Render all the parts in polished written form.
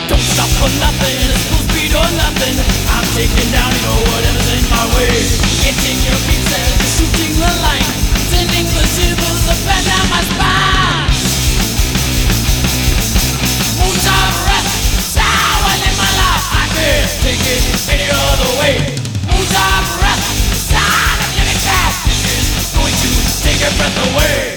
Don't stop for nothing, it's full speed or nothing. I'm taking down, you know, whatever's in my way. Getting your beats and shooting the line, sending the shivers up and down my spine. Moons of rest, sour in my life. I can't take it any other way. Moons of rest, sound of living fast. This is going to take your breath away.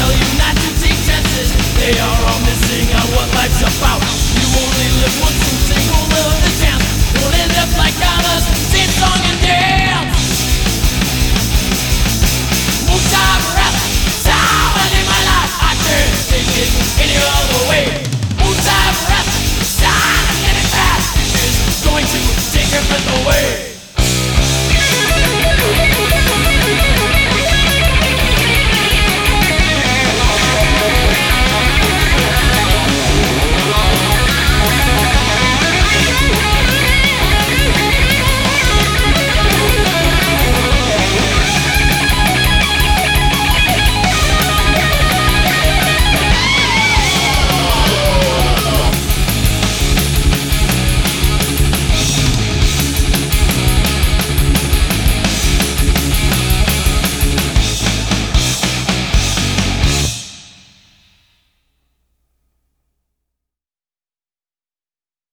They are all missing on what life's about. You only live once, so